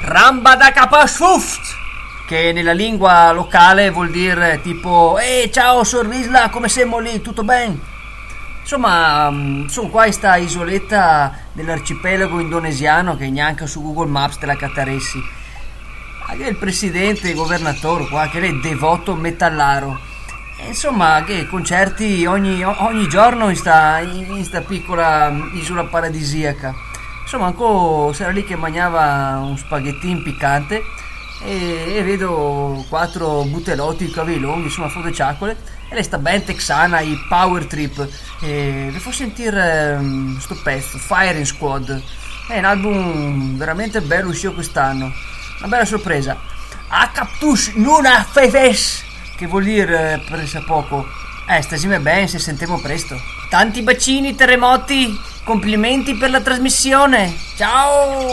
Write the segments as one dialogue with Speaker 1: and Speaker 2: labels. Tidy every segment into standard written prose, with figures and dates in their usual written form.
Speaker 1: Ramba da Kapashuft, che nella lingua locale vuol dire tipo ciao Sorrisla, come siamo lì, tutto bene? Insomma, sono qua in sta isoletta dell'arcipelago indonesiano che neanche su Google Maps te la cattaressi. Anche il presidente, il governatore qua, che è devoto metallaro. Insomma, che concerti ogni giorno in sta piccola isola paradisiaca. Insomma, ancora c'era lì che mangiava un spaghettin piccante e vedo 4 butellotti cavi lunghi, insomma, foto ciaccole, e lei sta ben texana, i Power Trip, e vi fa sentire sto pezzo, Firing Squad. È un album veramente bello, uscito quest'anno, una bella sorpresa. A Captus Nuna Feves, che vuol dire presa poco. Stasime bene, se sentiamo presto. Tanti bacini, terremoti, complimenti per la trasmissione. Ciao!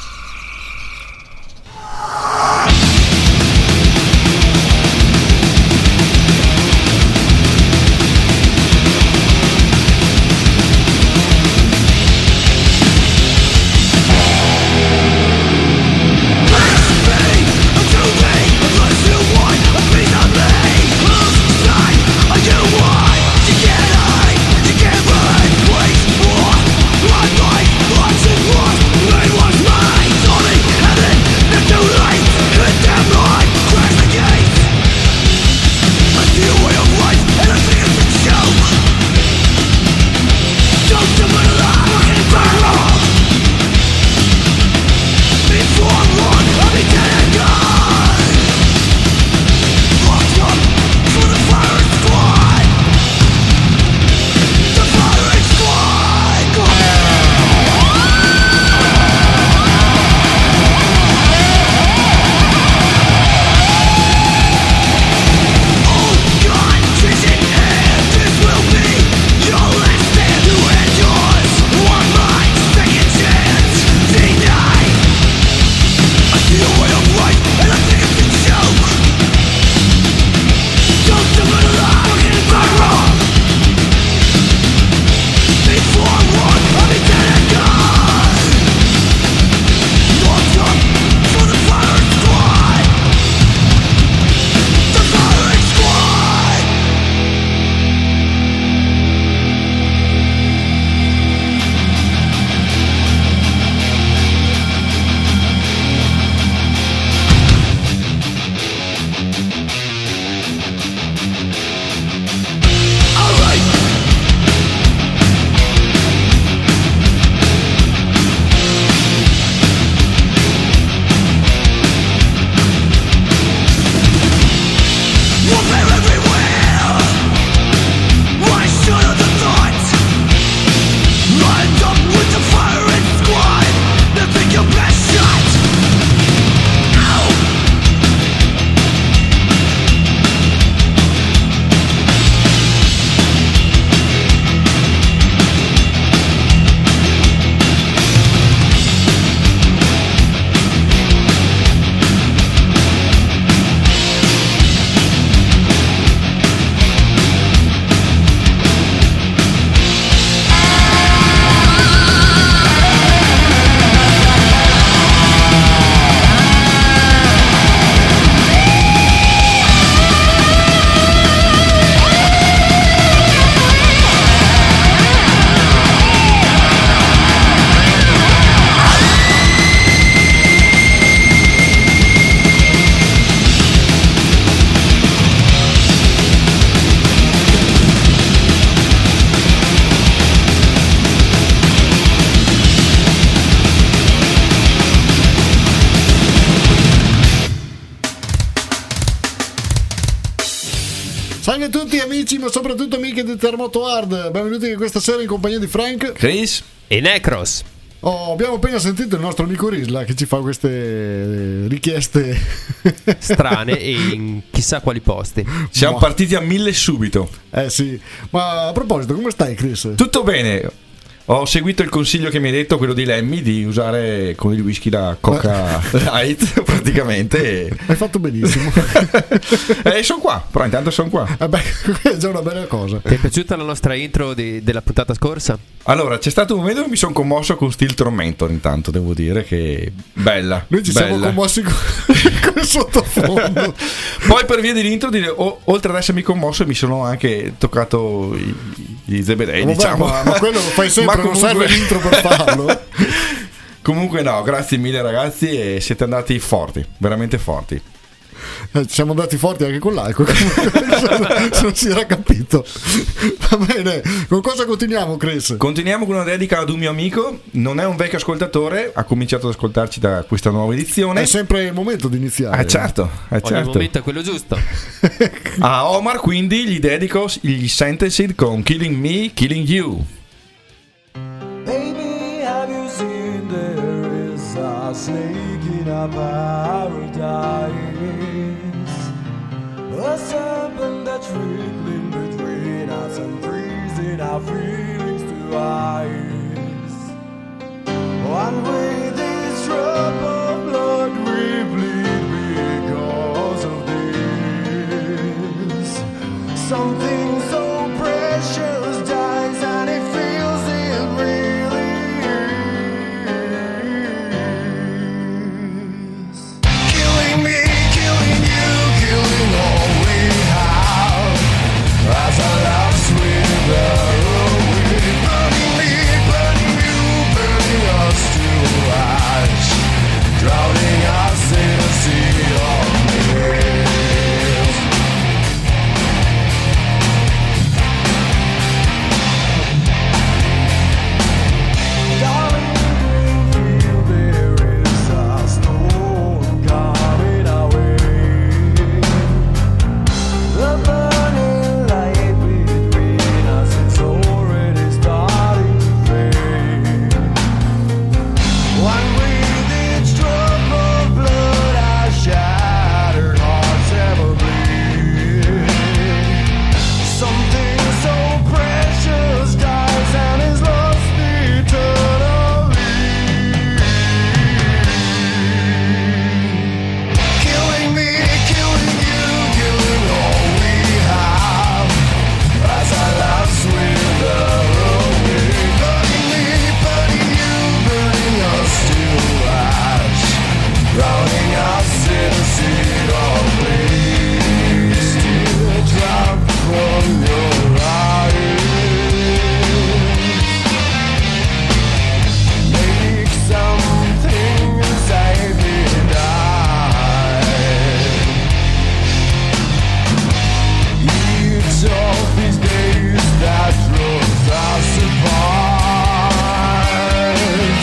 Speaker 2: Salve a tutti amici, ma soprattutto amiche di Terremoto Hard. Benvenuti anche questa sera in compagnia di Frank,
Speaker 3: Chris
Speaker 4: e Necros.
Speaker 2: Abbiamo appena sentito il nostro amico Risla che ci fa queste richieste
Speaker 4: strane e in chissà quali posti.
Speaker 3: Siamo partiti a 1000 subito.
Speaker 2: Sì, ma a proposito, come stai Chris?
Speaker 3: Tutto bene. Ho seguito il consiglio che mi hai detto, quello di Lemmy, di usare con il whisky la Coca Light praticamente.
Speaker 2: Hai fatto benissimo.
Speaker 3: Sono qua, però intanto sono qua.
Speaker 2: È già una bella cosa.
Speaker 4: Ti è piaciuta la nostra intro della puntata scorsa?
Speaker 3: Allora, c'è stato un momento che mi sono commosso con Steel Tormentor, intanto devo dire che bella.
Speaker 2: Noi ci siamo commossi con il sottofondo.
Speaker 3: Poi per via dell'intro, oltre ad essermi commosso, mi sono anche toccato i zebedei, diciamo.
Speaker 2: Ma quello lo fai sempre, non serve l'intro per farlo.
Speaker 3: Comunque no, grazie mille ragazzi, e siete andati forti, veramente forti.
Speaker 2: Siamo andati forti anche con l'alcol, se non si era capito. Va bene, con cosa continuiamo, Chris?
Speaker 3: Continuiamo con una dedica ad un mio amico, non è un vecchio ascoltatore, ha cominciato ad ascoltarci da questa nuova edizione.
Speaker 2: È sempre il momento di iniziare.
Speaker 3: Certo,
Speaker 4: Ogni momento è quello giusto.
Speaker 3: A Omar quindi gli dedico gli Sentenced con Killing Me, Killing You.
Speaker 5: Baby, have you seen there is a snake in a paradise? A serpent that's wriggling between us and freezing our feelings to ice. One way this drop of blood we bleed because of this. Something so precious dies and it feels it really is. Killing me, killing you, killing all we have. As our lives wither away, burning me, burning you, burning us to ash, drowning us in a sea of mist. Darling, do you feel there is a storm coming our way? The burning light between us is already starting to fade. One with each drop of blood our shattered hearts ever bleed. Something so precious dies and is lost eternally. Killing me, killing you, killing all we have. As our lives wither away, burning me, burning you, burning us to ash, drowning us in a sea of flames. Teardrop from your eyes, make something inside me die. Each of these days that draws us apart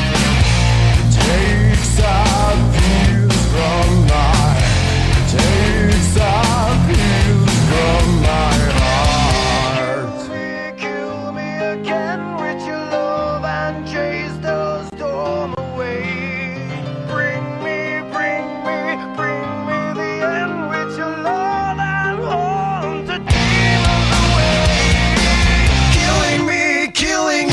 Speaker 5: takes our peace from my, takes our peace from my heart. Kill me again with your love and chase the storm away. Bring me, bring me, bring me the end with your love and haunt the demons away. Killing me, killing you.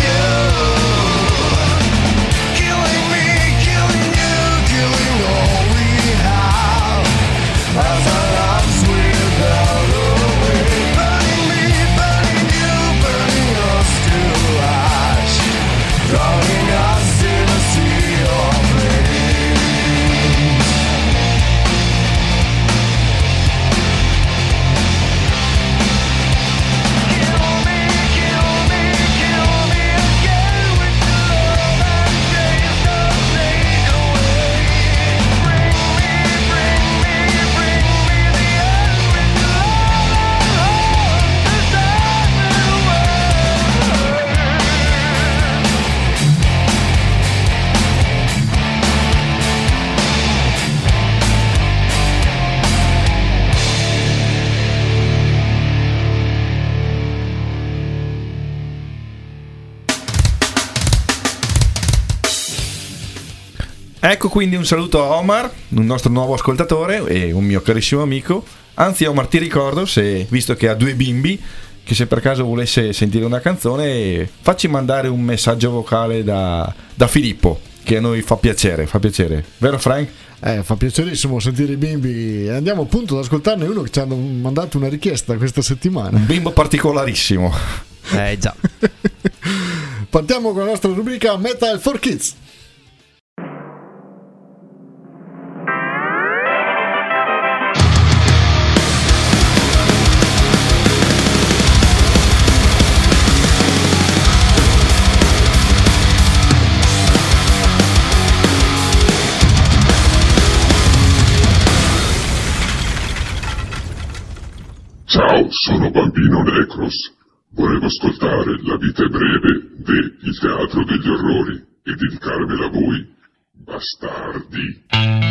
Speaker 5: Killing me, killing you, killing all we have. As our lives wither away, burning me, burning you, burning us to ash, drowning us in a sea of flames. Kill me, kill me, kill me again with your love and chase the snake away. Bring me, bring me, bring me the end with your love and haunt the darkness away.
Speaker 3: Ecco quindi un saluto a Omar, un nostro nuovo ascoltatore e un mio carissimo amico. Anzi Omar, ti ricordo, se visto che ha due bimbi, che se per caso volesse sentire una canzone, facci mandare un messaggio vocale da Filippo, che a noi fa piacere, vero Frank?
Speaker 2: Fa piacerissimo sentire i bimbi. Andiamo appunto ad ascoltarne uno che ci hanno mandato una richiesta questa settimana.
Speaker 3: Un bimbo particolarissimo.
Speaker 4: Già.
Speaker 2: Partiamo con la nostra rubrica Metal for Kids.
Speaker 6: Ciao, sono Bambino Necros. Volevo ascoltare La vita è breve de Il teatro degli orrori e dedicarmela a voi, bastardi.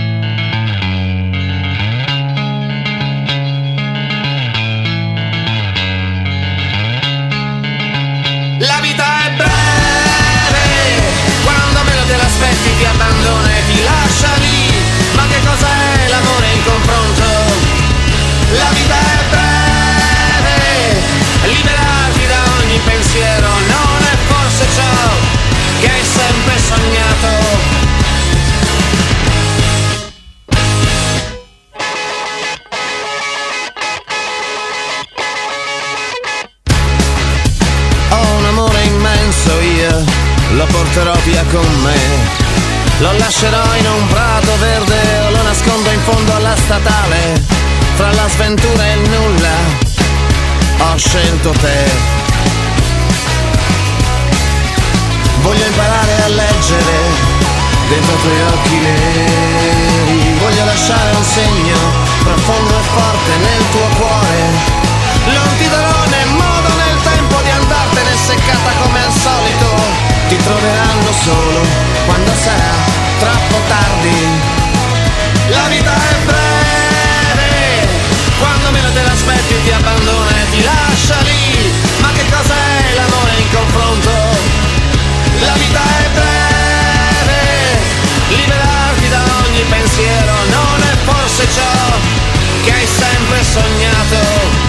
Speaker 7: La vita è breve, quando meno te l'aspetti ti abbandona e ti lascia lì. Ma che cos'è l'amore in confronto? La vita è breve, liberarti da ogni pensiero non è forse ciò che hai sempre sognato. Ho un amore immenso io, lo porterò via con me. Lo lascerò in un prato verde o lo nascondo in fondo alla statale. Fra la sventura e il nulla ho scelto te. Voglio imparare a leggere dentro i tuoi occhi neri. Voglio lasciare un segno profondo e forte nel tuo cuore. Non ti darò né modo né il tempo di andartene seccata come al solito. Ti troveranno solo quando sarà troppo tardi. La vita è breve, quando meno te l'aspetti ti abbandona e ti lascia lì. Ma che cos'è l'amore in confronto? La vita è breve, liberarti da ogni pensiero non è forse ciò che hai sempre sognato.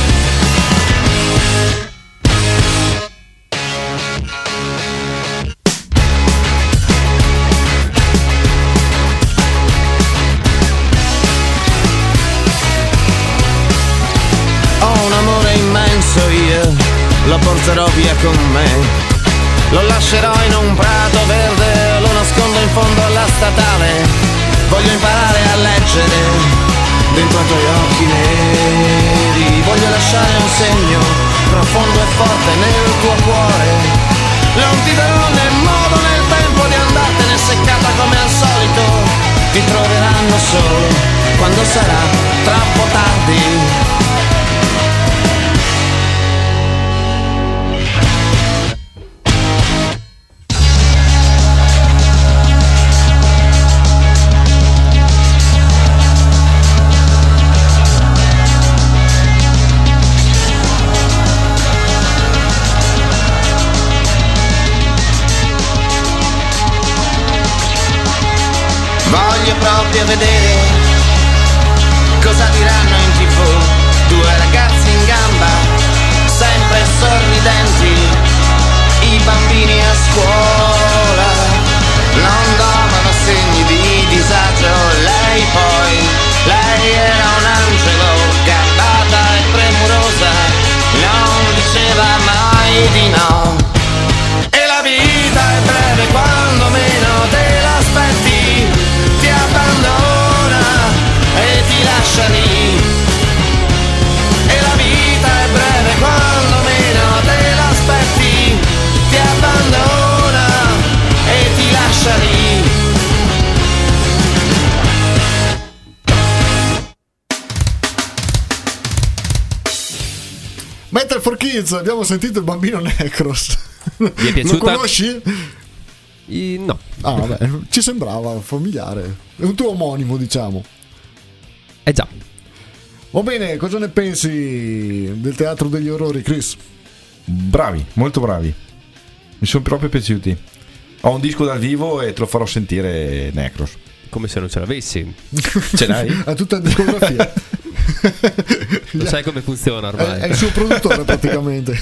Speaker 7: Io lo porterò via con me. Lo lascerò in un prato verde, lo nascondo in fondo alla statale. Voglio imparare a leggere dentro i tuoi occhi neri. Voglio lasciare un segno profondo e forte nel tuo cuore. Non ti darò né modo né il tempo di andartene seccata come al solito. Ti troveranno solo quando sarà troppo tardi. Voglio proprio vedere cosa diranno in TV. Due ragazzi in gamba, sempre sorridenti, i bambini a scuola non davano segni di disagio. Lei era un angelo, garbata e premurosa, non diceva mai di no. E la vita è breve, quando meno te l'aspetti ti abbandona e ti lascia lì. E la vita è breve, quando meno te l'aspetti ti abbandona e ti lascia lì.
Speaker 2: Metal for Kids, abbiamo sentito il Bambino Necros.
Speaker 4: Vi è piaciuta?
Speaker 2: Lo conosci?
Speaker 4: No.
Speaker 2: Ah, vabbè, ci sembrava familiare. È un tuo omonimo, diciamo.
Speaker 4: Già.
Speaker 2: Va bene, cosa ne pensi del teatro degli orrori, Chris?
Speaker 3: Bravi, molto bravi. Mi sono proprio piaciuti. Ho un disco dal vivo e te lo farò sentire, Necros.
Speaker 4: Come se non ce l'avessi.
Speaker 3: Ce l'hai?
Speaker 2: Ha tutta la discografia.
Speaker 4: Lo sai come funziona ormai.
Speaker 2: È il suo produttore praticamente.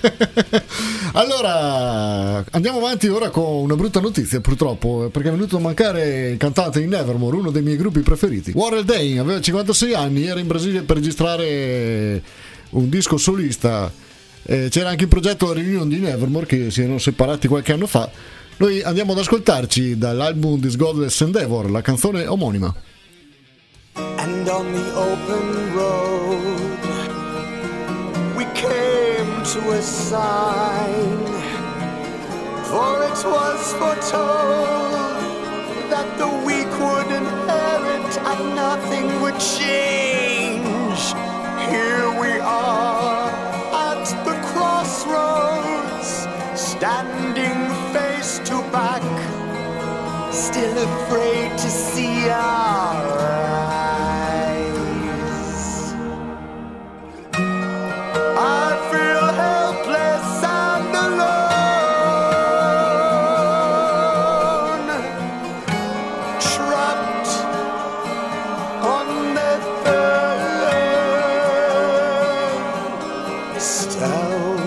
Speaker 2: Allora andiamo avanti ora con una brutta notizia, purtroppo, perché è venuto a mancare il cantante in Nevermore, uno dei miei gruppi preferiti. Warren Dane aveva 56 anni, era in Brasile per registrare un disco solista. C'era anche il progetto La Reunion di Nevermore, che si erano separati qualche anno fa. Noi andiamo ad ascoltarci dall'album This Godless Endeavor la canzone omonima.
Speaker 5: And on the open road we came to a sign, for it was foretold that the weak would inherit and nothing would change. Here we are at the crossroads, standing face to back, still afraid to see our eyes. I feel helpless and alone, trapped on the third stone.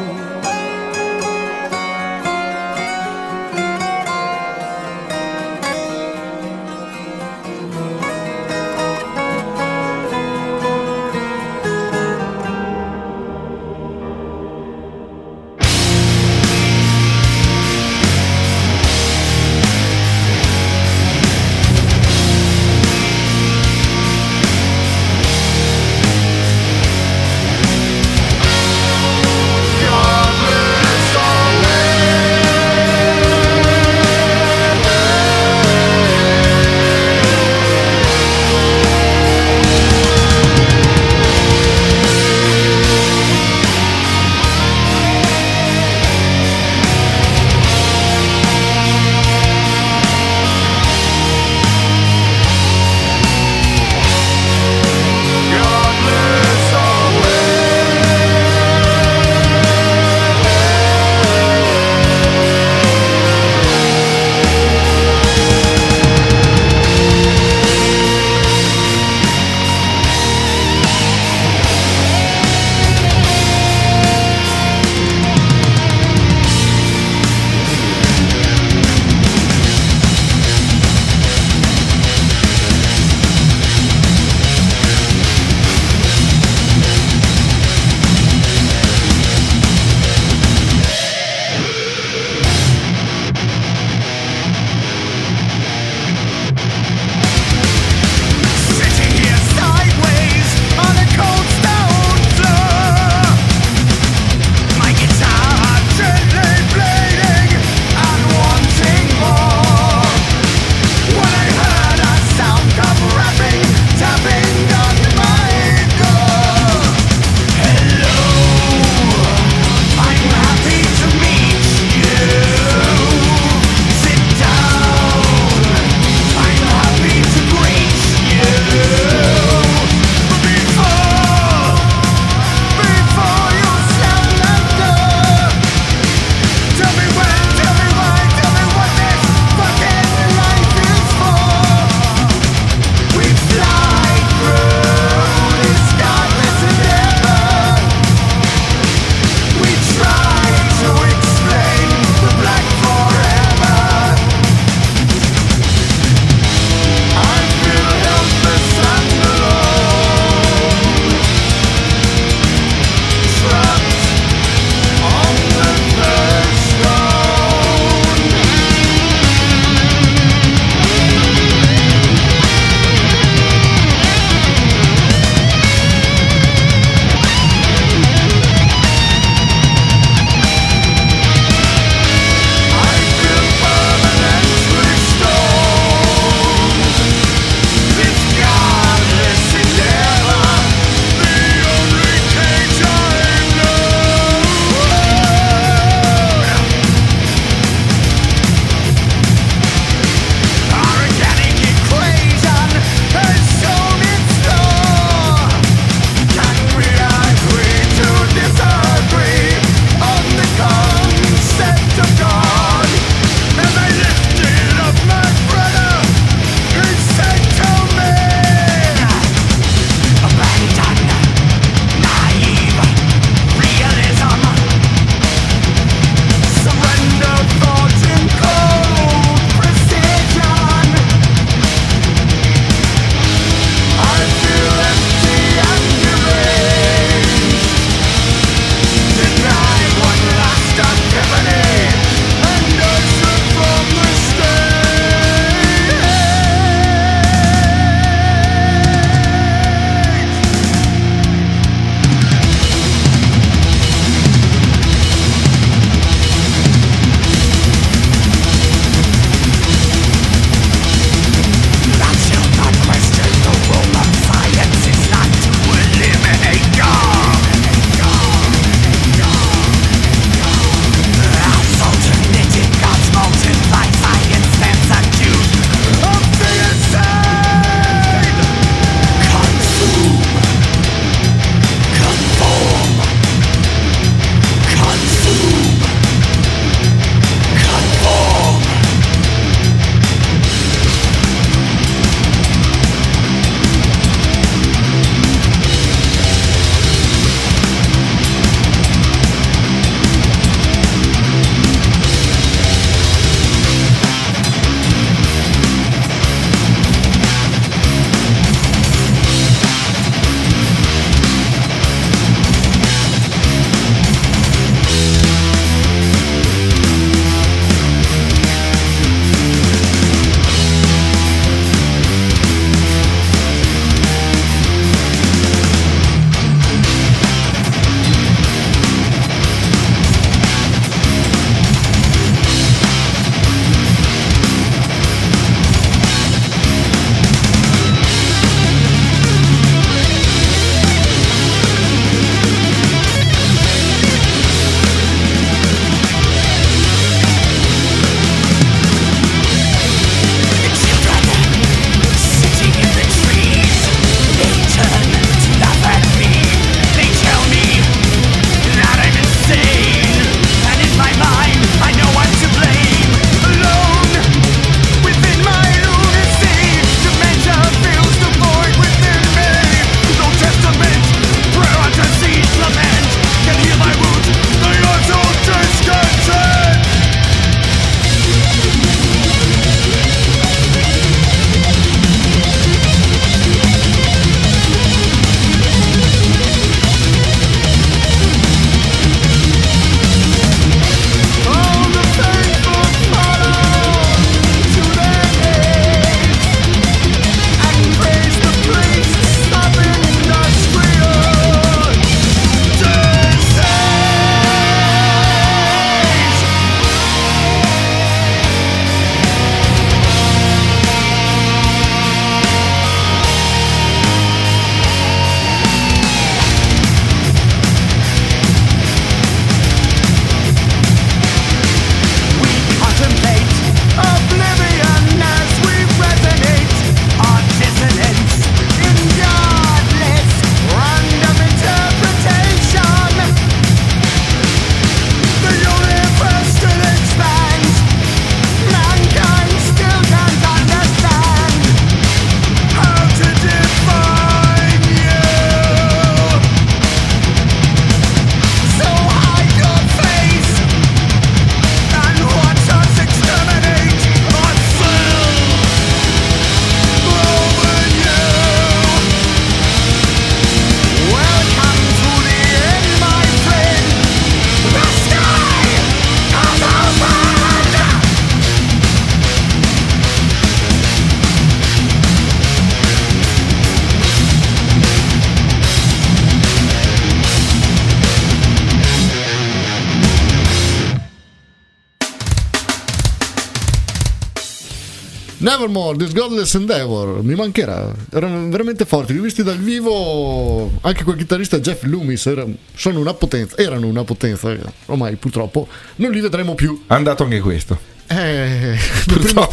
Speaker 2: Nevermore, This Godless Endeavor, mi mancherà, erano veramente forti, li ho visti dal vivo, anche quel chitarrista Jeff Loomis erano una potenza, ormai purtroppo non li vedremo più.
Speaker 3: È andato anche questo.
Speaker 2: Prima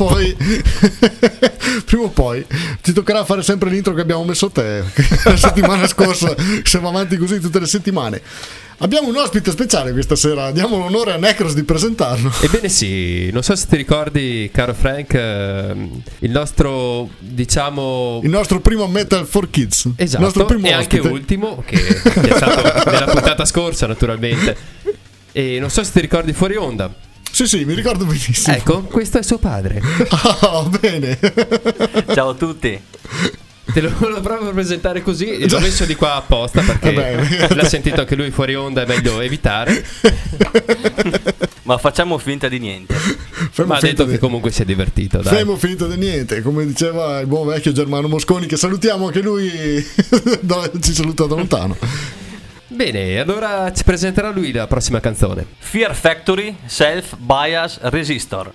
Speaker 2: o poi ti toccherà fare sempre l'intro che abbiamo messo a te la settimana scorsa, siamo avanti così tutte le settimane. Abbiamo un ospite speciale questa sera, diamo l'onore a Necros di presentarlo.
Speaker 4: Ebbene sì, non so se ti ricordi, caro Frank, il nostro, diciamo...
Speaker 2: Il nostro primo Metal for Kids.
Speaker 4: Esatto,
Speaker 2: il nostro primo
Speaker 4: e
Speaker 2: ospite.
Speaker 4: anche ultimo, che è stato nella puntata scorsa naturalmente. E non so se ti ricordi fuori onda.
Speaker 2: Sì, mi ricordo benissimo.
Speaker 4: Ecco, questo è suo padre.
Speaker 2: Ah, bene.
Speaker 8: Ciao a tutti.
Speaker 4: Te lo volevo proprio presentare così, l'ho messo di qua apposta perché l'ha sentito anche lui fuori onda, è meglio evitare.
Speaker 8: Ma facciamo finta di niente.
Speaker 4: Ma ha detto che comunque si è divertito, dai.
Speaker 2: Facciamo finta di niente, come diceva il buon vecchio Germano Mosconi, che salutiamo anche lui, ci saluta da lontano.
Speaker 4: Bene, allora ci presenterà lui la prossima canzone.
Speaker 8: Fear Factory, Self Bias Resistor.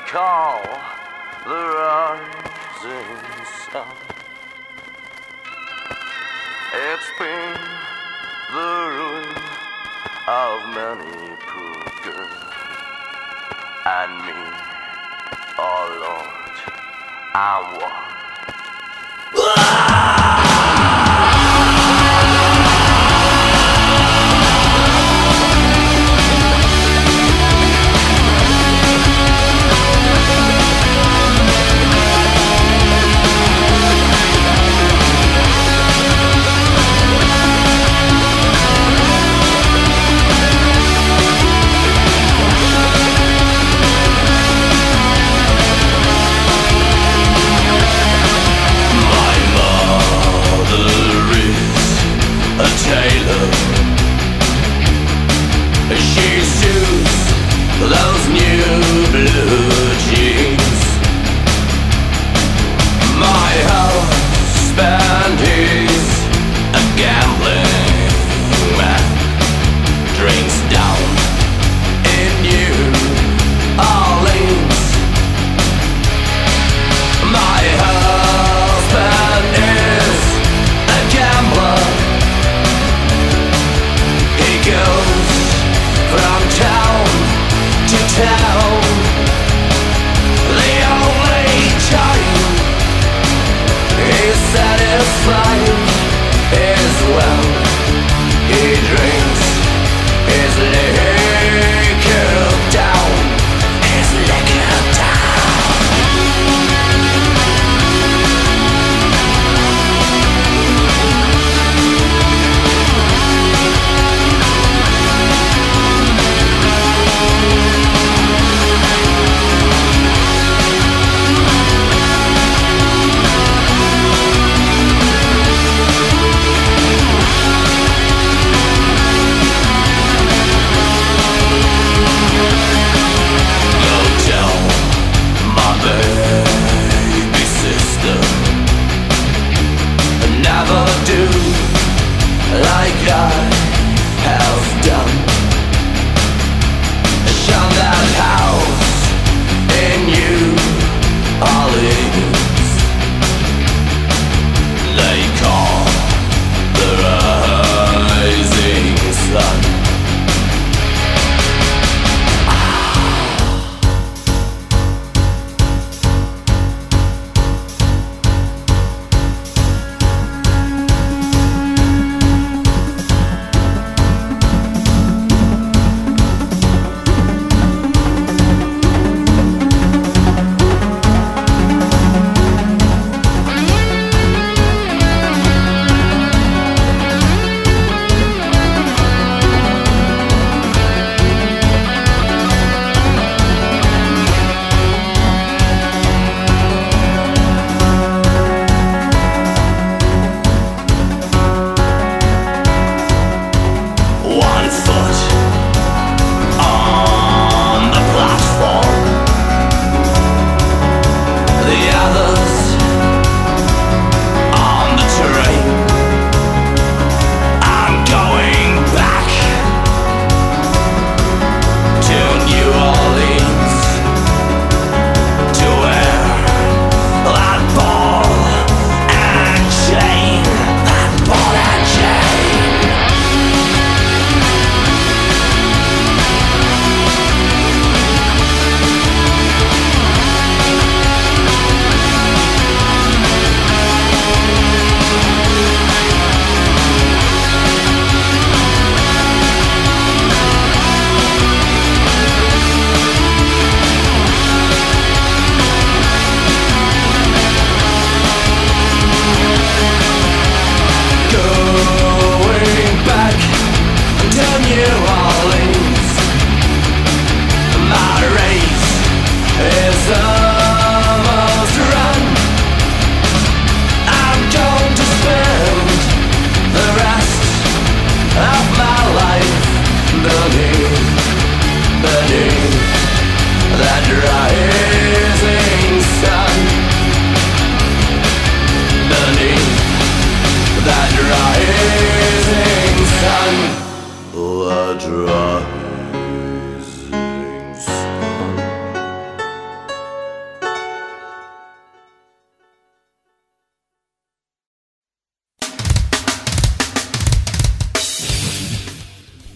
Speaker 5: call the rising sun. It's been the ruin of many poor girls and me, oh Lord, I'm one.
Speaker 9: My mom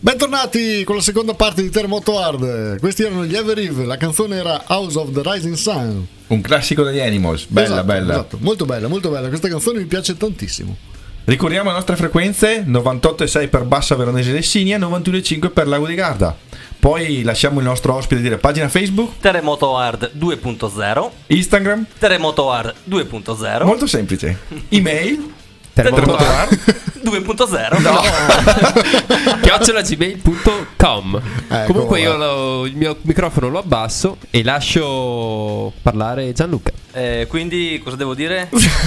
Speaker 2: Bentornati con la seconda parte di Terremoto Hard. Questi erano gli Ever Eve, la canzone era House of the Rising Sun.
Speaker 3: Un classico degli Animals, bella
Speaker 2: Esatto,
Speaker 3: bella.
Speaker 2: esatto. Molto bella, molto bella. Questa canzone mi piace tantissimo.
Speaker 3: Ricordiamo le nostre frequenze: 98,6 per Bassa Veronese Lessinia, 91,5 per Lago di Garda. Poi lasciamo il nostro ospite dire pagina Facebook,
Speaker 8: Terremoto Hard 2.0,
Speaker 3: Instagram,
Speaker 8: Terremoto Hard 2.0,
Speaker 3: molto semplice, email,
Speaker 4: Terremoto
Speaker 3: Hard.
Speaker 8: 2.0.
Speaker 3: No.
Speaker 4: @gmail.com. Comunque io
Speaker 2: va.
Speaker 4: il mio microfono lo abbasso e lascio parlare Gianluca.
Speaker 8: Quindi cosa devo dire?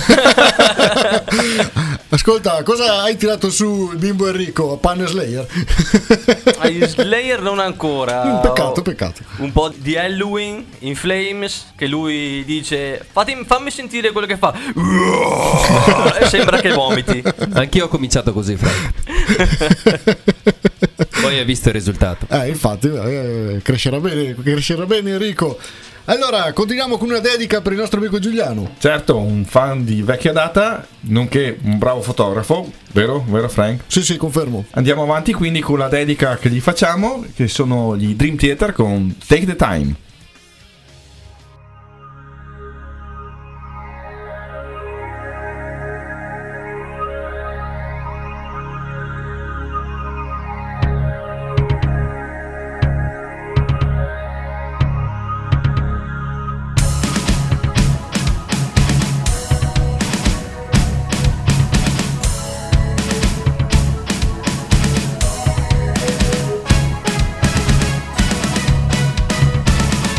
Speaker 2: Ascolta, cosa hai tirato su Bimbo Enrico? Pan Slayer?
Speaker 8: Agli Slayer non ancora.
Speaker 2: Peccato.
Speaker 8: Un po' di Halloween in Flames, che lui dice fammi sentire quello che fa e sembra che vomiti.
Speaker 4: Anch'io ho cominciato così, Frank. Poi hai visto il risultato.
Speaker 2: Infatti, crescerà bene Enrico. Allora, continuiamo con una dedica per il nostro amico Giuliano.
Speaker 3: Certo, un fan di vecchia data, nonché un bravo fotografo, vero Frank?
Speaker 2: Sì, confermo.
Speaker 3: Andiamo avanti quindi con la dedica che gli facciamo, che sono gli Dream Theater con Take the Time.
Speaker 5: Take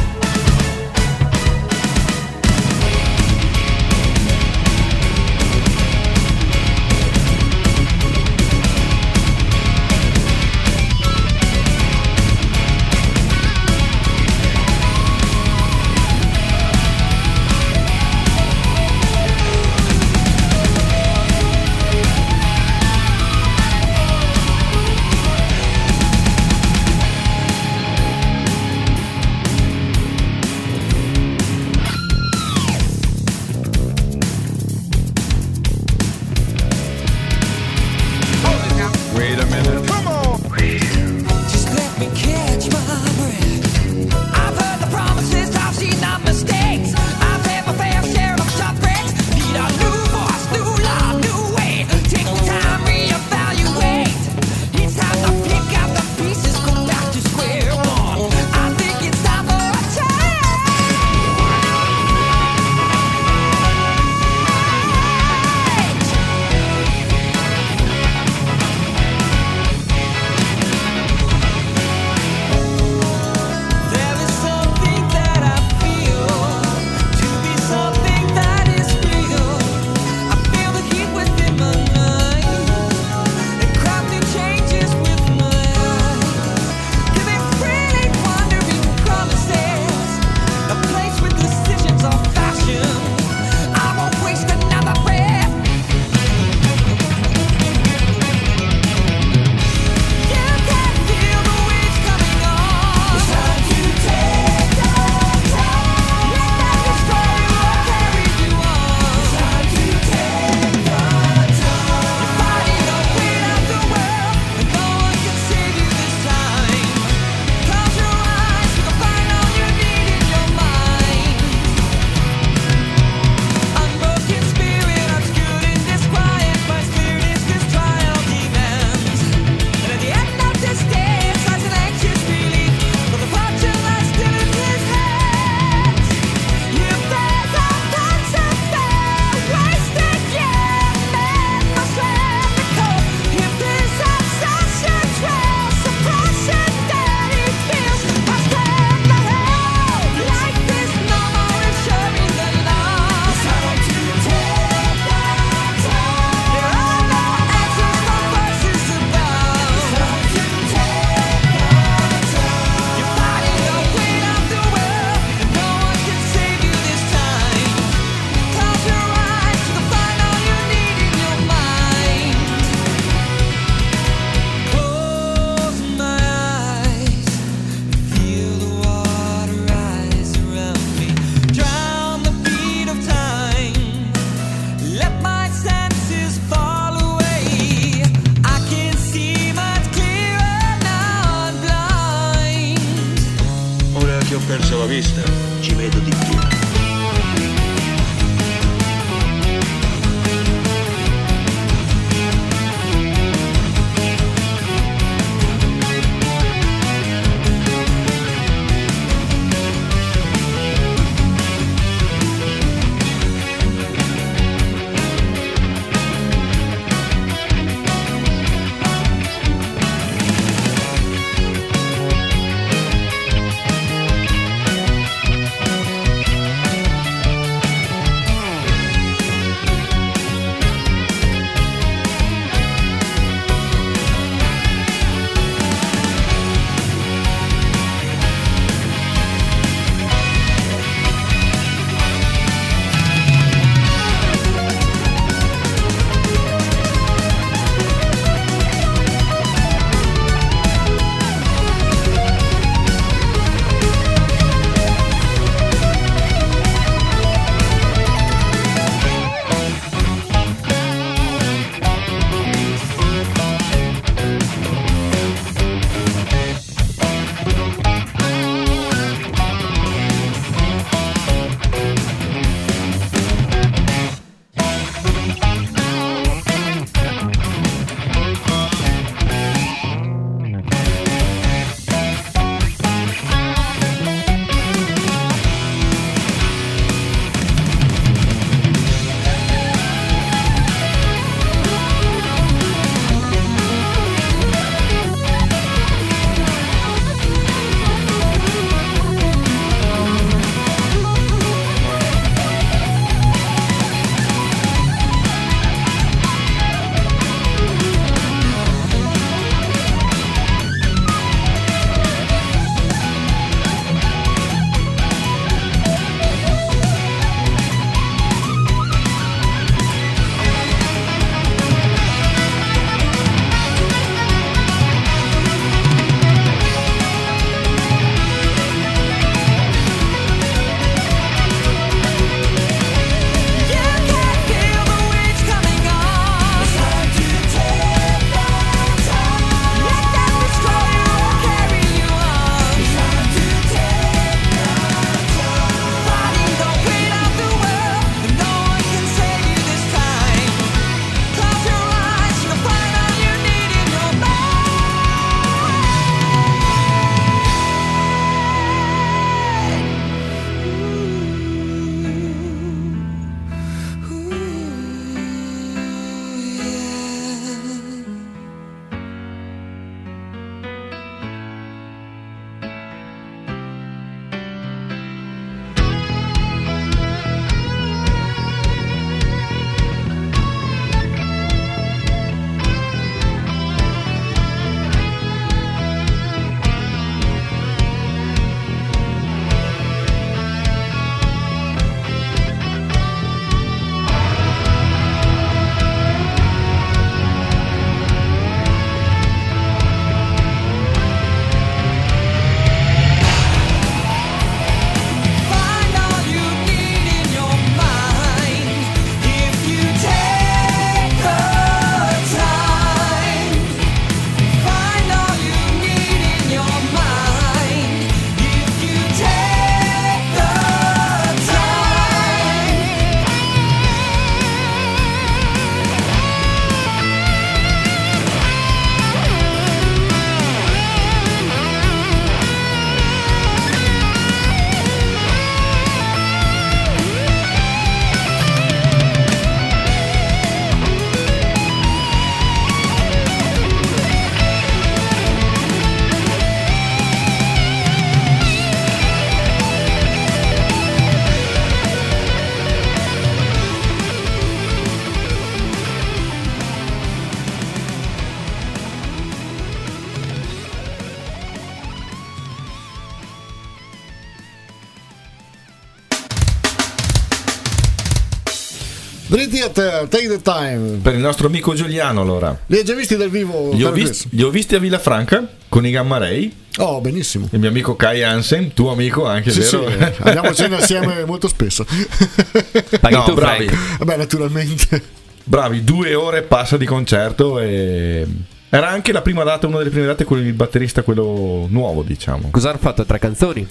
Speaker 2: Dream Theater, Take the Time.
Speaker 3: Per il nostro amico Giuliano, allora.
Speaker 2: Li hai già visti dal vivo?
Speaker 3: Li ho visti a Villafranca con i Gamma Ray.
Speaker 2: Oh, benissimo.
Speaker 3: Il mio amico Kai Hansen, tuo amico anche,
Speaker 2: Sì,
Speaker 3: vero?
Speaker 2: sì, andiamo a cena assieme molto spesso.
Speaker 4: Paghi
Speaker 3: No,
Speaker 4: tu,
Speaker 3: bravi.
Speaker 4: Frank.
Speaker 2: Vabbè, naturalmente.
Speaker 3: Bravi, 2 ore passa di concerto e era anche la prima data, una delle prime date con il batterista, quello nuovo, diciamo.
Speaker 4: Cosa hanno fatto? 3 canzoni?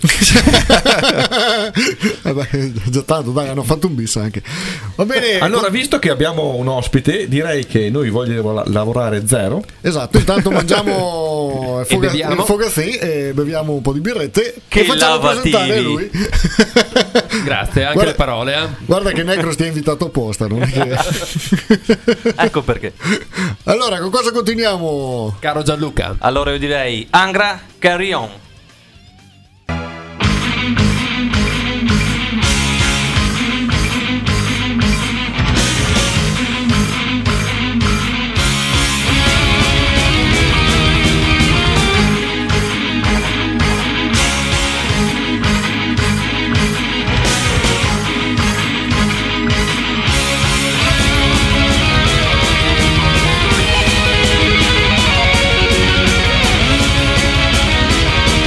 Speaker 2: Vabbè, già tanto, dai, hanno fatto un bis anche. Va bene.
Speaker 3: Allora, visto che abbiamo un ospite, direi che noi vogliamo lavorare zero.
Speaker 2: Esatto, intanto mangiamo
Speaker 4: E beviamo.
Speaker 2: il fogazzì e beviamo un po' di birrette
Speaker 8: Che
Speaker 2: e facciamo
Speaker 8: lavatini.
Speaker 2: presentare lui.
Speaker 4: Grazie, anche
Speaker 2: Guarda-
Speaker 4: le parole.
Speaker 2: Guarda che Necros ti ha invitato apposta, non è che...
Speaker 8: Ecco perché.
Speaker 2: Allora, con cosa continuiamo?
Speaker 4: Caro Gianluca.
Speaker 8: Allora io direi Angra, carry on.
Speaker 5: Angra,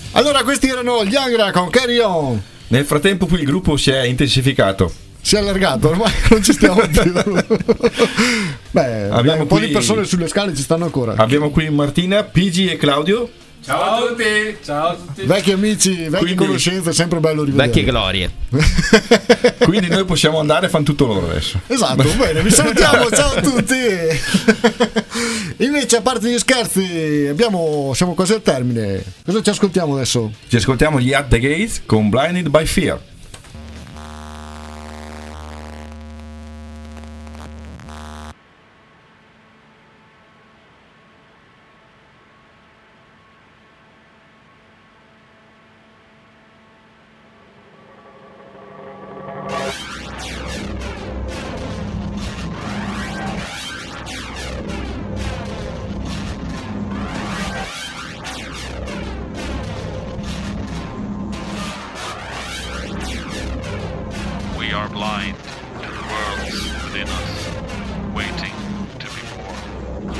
Speaker 2: Allora, questi erano gli Angra con Carry On.
Speaker 3: Nel frattempo qui il gruppo si è intensificato.
Speaker 2: Si è allargato, ormai non ci stiamo più. Beh,
Speaker 3: Abbiamo
Speaker 2: un po'
Speaker 3: qui-
Speaker 2: di persone sulle scale ci stanno ancora.
Speaker 3: Abbiamo qui Martina, Pigi e Claudio.
Speaker 9: Ciao a tutti. Ciao a tutti.
Speaker 2: Vecchi amici, vecchie
Speaker 3: Quindi-
Speaker 2: conoscenze, è sempre bello rivedere.
Speaker 4: Vecchie glorie.
Speaker 3: Quindi noi possiamo andare e fanno tutto loro adesso.
Speaker 2: Esatto, bene, vi salutiamo, ciao a tutti. Invece, a parte gli scherzi, siamo quasi al termine. Cosa ci ascoltiamo adesso?
Speaker 3: Ci ascoltiamo gli At the Gates con Blinded by Fear.
Speaker 10: We are blind to the worlds within us, waiting to be born.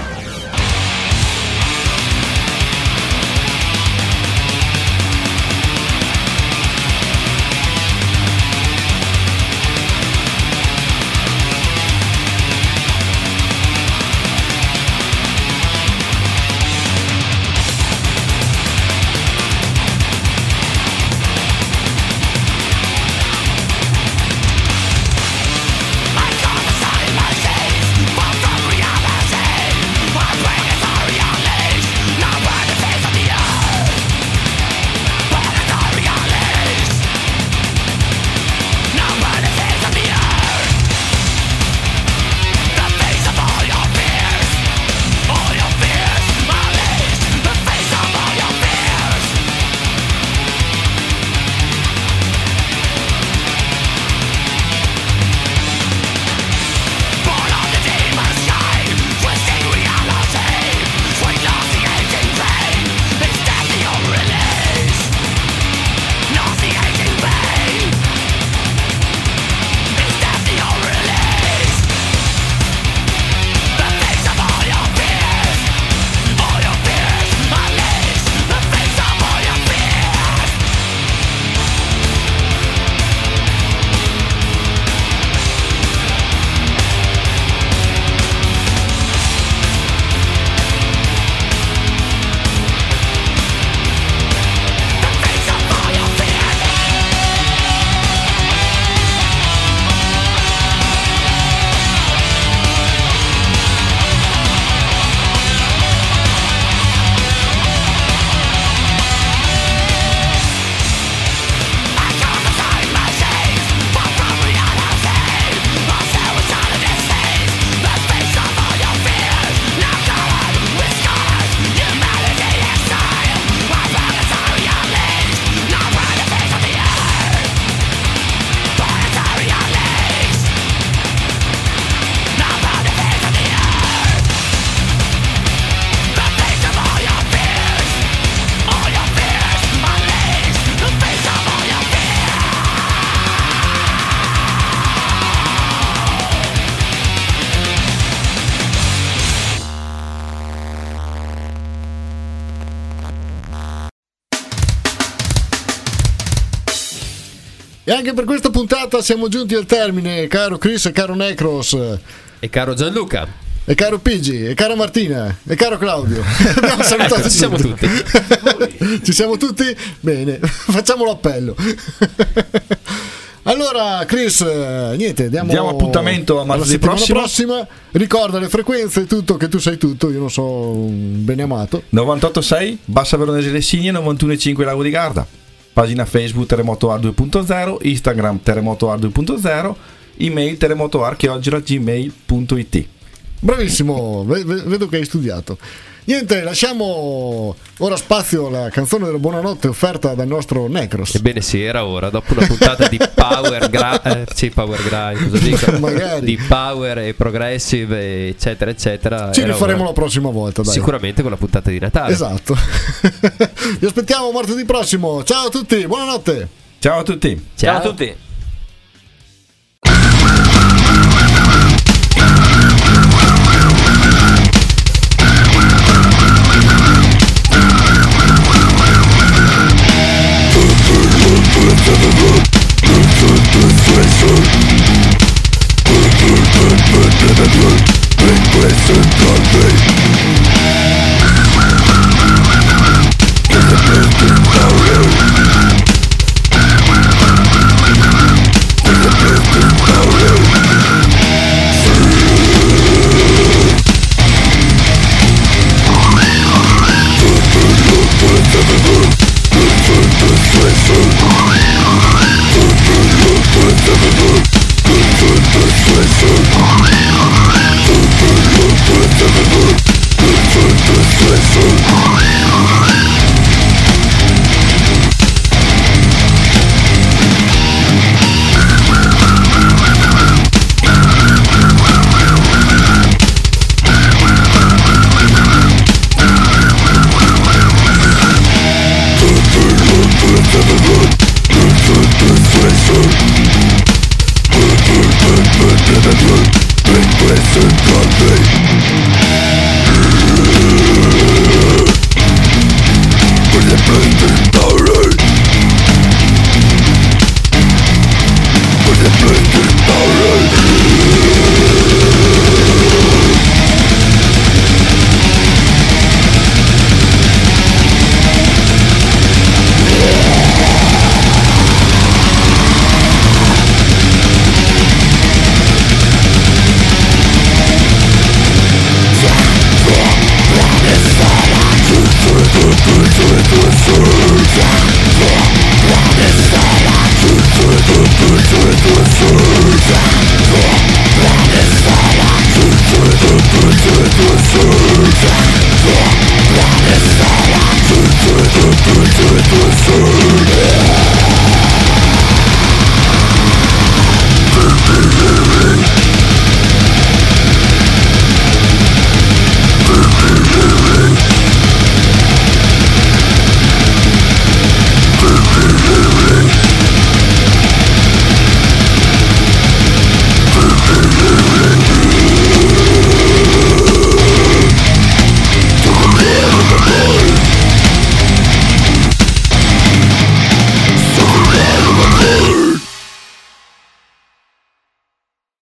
Speaker 2: E anche per questa puntata siamo giunti al termine, caro Chris e caro Necros.
Speaker 4: E caro Gianluca.
Speaker 2: E caro Pigi, e cara Martina, e caro Claudio. Abbiamo salutato
Speaker 4: Ecco, ci siamo tutti.
Speaker 2: Ci siamo tutti? Bene, facciamo l'appello. Allora, Chris, niente, diamo
Speaker 3: appuntamento a martedì
Speaker 2: alla settimana prossima. Ricorda le frequenze, tutto, che tu sai tutto, io non so un bene amato.
Speaker 3: 98.6 Bassa Veronese Lessinia, 91.5 Lago di Garda. Pagina Facebook Terremoto Art 2.0, Instagram Terremoto Art 2.0, email terremotoart@gmail.it.
Speaker 2: Bravissimo, vedo che hai studiato. Niente, lasciamo ora spazio alla canzone della buonanotte offerta dal nostro Necros.
Speaker 4: Ebbene sì, era ora, dopo una puntata di power grind, cosa dico?
Speaker 2: Magari.
Speaker 4: Di power e progressive, eccetera, eccetera.
Speaker 2: Ci
Speaker 4: era
Speaker 2: rifaremo
Speaker 4: ora.
Speaker 2: la prossima volta, dai.
Speaker 4: Sicuramente con la puntata di Natale.
Speaker 2: Esatto. Vi aspettiamo martedì prossimo. Ciao a tutti, buonanotte.
Speaker 3: Ciao a tutti.
Speaker 8: Ciao a tutti.